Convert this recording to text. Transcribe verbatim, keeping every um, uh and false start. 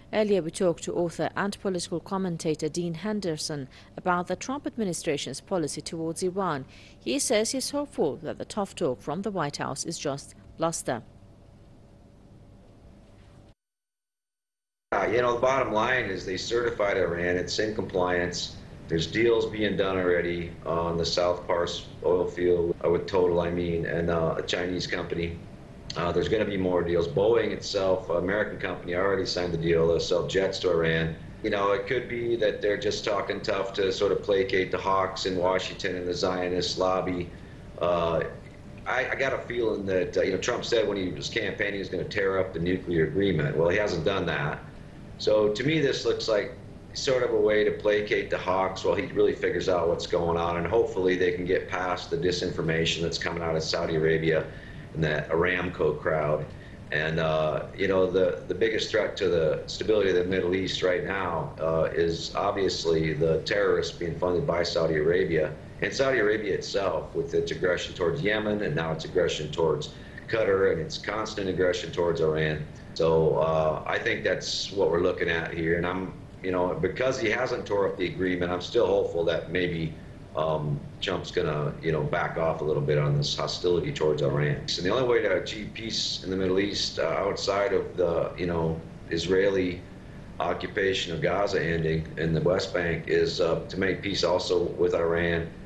Earlier, we talked to author and political commentator Dean Henderson about the Trump administration's policy towards Iran. He says he's hopeful that the tough talk from the White House is just bluster. Uh, you know, the bottom line is they certified Iran. It's in compliance. There's deals being done already on the South Pars oil field uh, with Total, I mean, and uh, a Chinese company. Uh, there's going to be more deals. Boeing itself, an American company, already signed the deal to sell jets to Iran. You know, it could be that they're just talking tough to sort of placate the hawks in Washington and the Zionist lobby. Uh, I, I got a feeling that, uh, you know, Trump said when he was campaigning he was going to tear up the nuclear agreement. Well, he hasn't done that. So to me, this looks like sort of a way to placate the hawks while he really figures out what's going on, and hopefully they can get past the disinformation that's coming out of Saudi Arabia and the Aramco crowd. And uh, you know, the the biggest threat to the stability of the Middle East right now uh, is obviously the terrorists being funded by Saudi Arabia, and Saudi Arabia itself with its aggression towards Yemen and now its aggression towards Qatar and its constant aggression towards Iran. So uh, I think that's what we're looking at here, and I'm, you know, because he hasn't tore up the agreement, I'm still hopeful that maybe um, Trump's gonna, you know, back off a little bit on this hostility towards Iran. And the only way to achieve peace in the Middle East uh, outside of the, you know, Israeli occupation of Gaza ending in the West Bank is uh, to make peace also with Iran